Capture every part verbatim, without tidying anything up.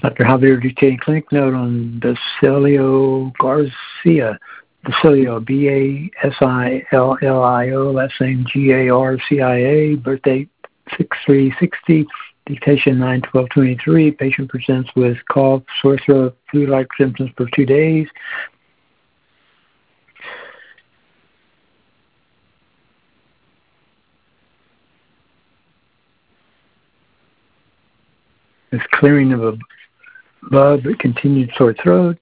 Doctor Javier Duque Clinic note on Basilio Garcia. Basilio, B A S I L L I O, last name G A R C I A, birthday six three sixty, dictation nine twelve twenty-three. Patient presents with cough, sore throat, flu-like symptoms for two days. This clearing of a bug, but continued sore throat.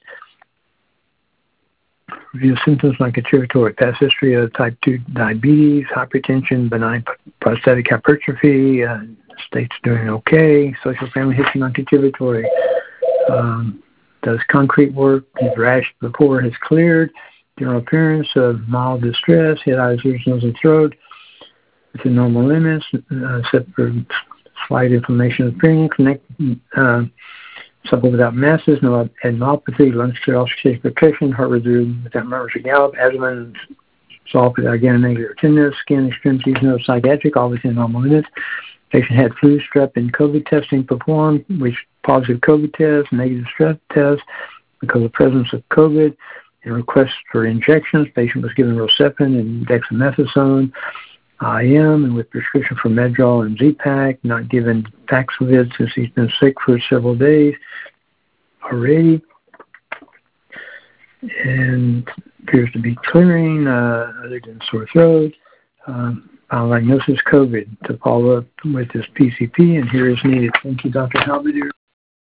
Review symptoms like a territory, past history of type two diabetes, hypertension, benign prostatic hypertrophy, uh, state's doing okay, social family history non-contributory, um, does concrete work, his rash before has cleared, general appearance of mild distress, head, eyes, ears, nose, and throat, within normal limits, uh, except for slight inflammation of the perineum, connect, uh, supple without masses, no adenopathy, lung calcification, heart rhythm without murmurs or gallop, abdomen soft without ganglion tenderness, skin extremities, no psychiatric, all within normal limits. Patient had flu, strep, and COVID testing performed, which positive COVID test, negative strep test because of presence of COVID, and request for injections. Patient was given Rocephin and dexamethasone, I M, and with prescription for Medrol and Z-Pak, not given Paxlovid since he's been sick for several days already, and appears to be clearing uh, other than sore throat. Um, final diagnosis, COVID, to follow up with this P C P, and here is needed. Thank you, Doctor Halberdier.